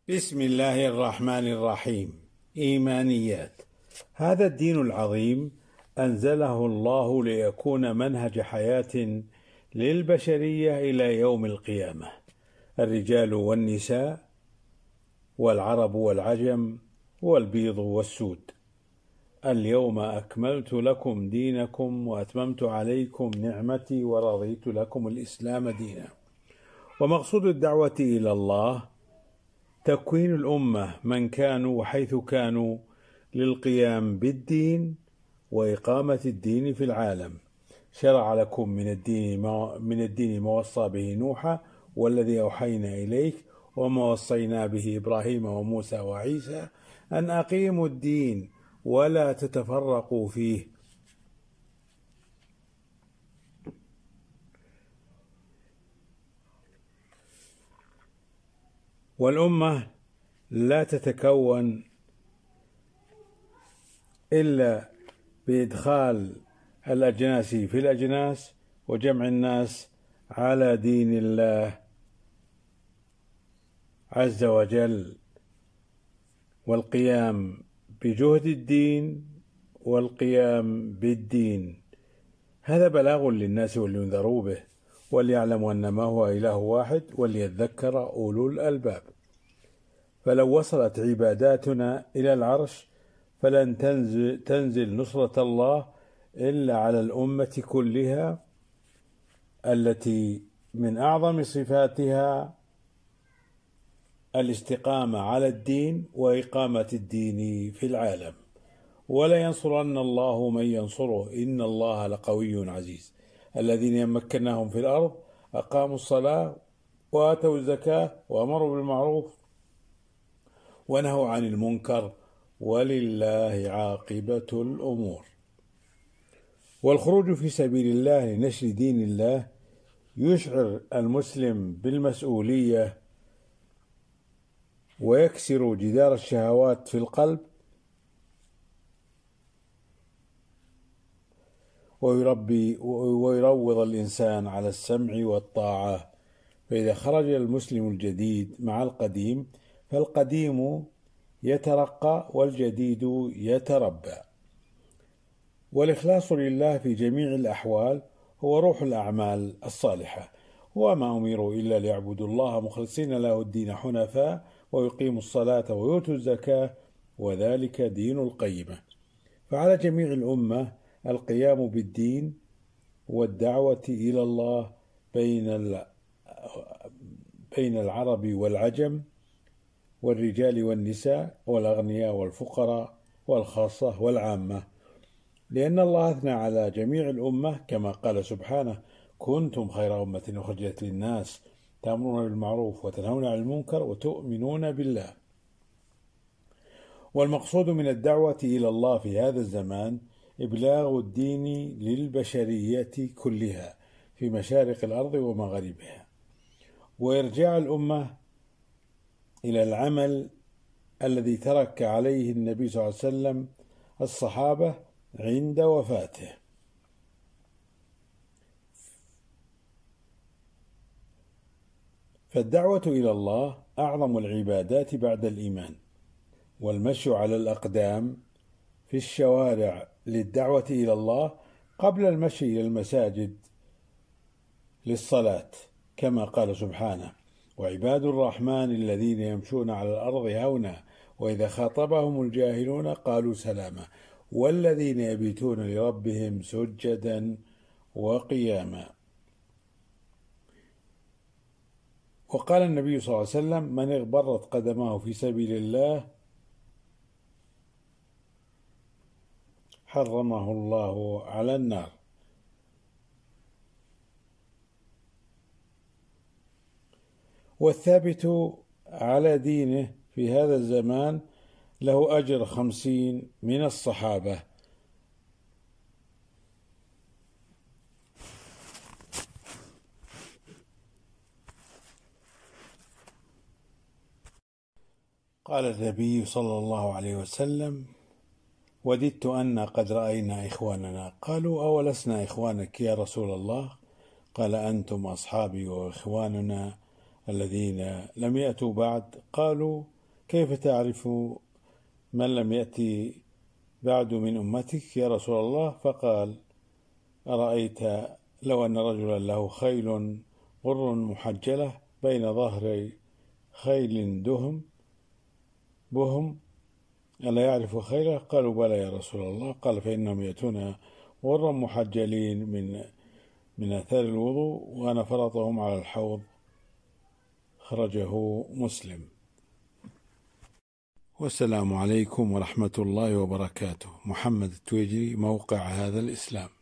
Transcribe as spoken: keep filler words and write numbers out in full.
بسم الله الرحمن الرحيم. إيمانيات. هذا الدين العظيم أنزله الله ليكون منهج حياة للبشرية إلى يوم القيامة، الرجال والنساء والعرب والعجم والبيض والسود. اليوم أكملت لكم دينكم وأتممت عليكم نعمتي ورضيت لكم الإسلام دينا. ومقصود الدعوة إلى الله تكوين الأمة من كانوا وحيث كانوا للقيام بالدين وإقامة الدين في العالم. شرع لكم من الدين ما من الدين ما وصى به نوحا والذي أوحينا إليك وما وصينا به إبراهيم وموسى وعيسى أن أقيموا الدين ولا تتفرقوا فيه. والأمة لا تتكون إلا بإدخال الأجناس في الأجناس وجمع الناس على دين الله عز وجل، والقيام بجهد الدين والقيام بالدين. هذا بلاغ للناس ولينذروا به وليعلموا أن ما هو إله واحد وليذكر أولو الألباب. فلو وصلت عباداتنا إلى العرش فلن تنزل, تنزل نصرة الله إلا على الأمة كلها، التي من أعظم صفاتها الاستقامة على الدين وإقامة الدين في العالم. ولا ينصرن الله من ينصره إن الله لقوي عزيز. الذين يمكناهم في الأرض أقاموا الصلاة وآتوا الزكاة وأمروا بالمعروف ونهوا عن المنكر ولله عاقبة الأمور. والخروج في سبيل الله لنشر دين الله يشعر المسلم بالمسؤولية ويكسر جدار الشهوات في القلب ويربي ويروض الإنسان على السمع والطاعة. فإذا خرج المسلم الجديد مع القديم فالقديم يترقى والجديد يتربى. والإخلاص لله في جميع الأحوال هو روح الأعمال الصالحة، وما أمروا إلا ليعبدوا الله مخلصين له الدين حنفاء ويقيموا الصلاة ويؤتوا الزكاة وذلك دين القيمة. فعلى جميع الأمة القيام بالدين والدعوة إلى الله بين بين العرب والعجم والرجال والنساء والأغنياء والفقراء والخاصة والعامة، لأن الله أثنى على جميع الأمة كما قال سبحانه: كنتم خير أمة أخرجت للناس تأمرون بالمعروف وتنهون عن المنكر وتؤمنون بالله. والمقصود من الدعوة إلى الله في هذا الزمان إبلاغ الدين للبشرية كلها في مشارق الأرض ومغاربها، وإرجاع الأمة إلى العمل الذي ترك عليه النبي صلى الله عليه وسلم الصحابة عند وفاته. فالدعوة إلى الله أعظم العبادات بعد الإيمان، والمشي على الأقدام في الشوارع للدعوة إلى الله قبل المشي إلى المساجد للصلاة، كما قال سبحانه: وعباد الرحمن الذين يمشون على الأرض هونا وإذا خاطبهم الجاهلون قالوا سلاما والذين يبيتون لربهم سجدا وقياما. وقال النبي صلى الله عليه وسلم: من اغبرت قدمه في سبيل الله حرمه الله على النار. والثابت على دينه في هذا الزمان له أجر خمسين من الصحابة. قال النبي صلى الله عليه وسلم: وددت أن قد رأينا إخواننا. قالوا: أولسنا إخوانك يا رسول الله؟ قال: أنتم أصحابي وإخواننا الذين لم يأتوا بعد. قالوا: كيف تعرف من لم يأتي بعد من أمتك يا رسول الله؟ فقال: أرأيت لو أن رجلا له خيل غر محجلة بين ظهري خيل دهم بهم ألا يعرف خيله؟ قالوا: بلى يا رسول الله. قال: فإنهم يأتون غرا محجلين من من آثار الوضوء وأنا فرطهم على الحوض. خرجه مسلم. والسلام عليكم ورحمة الله وبركاته. محمد التويجري، موقع هذا الإسلام.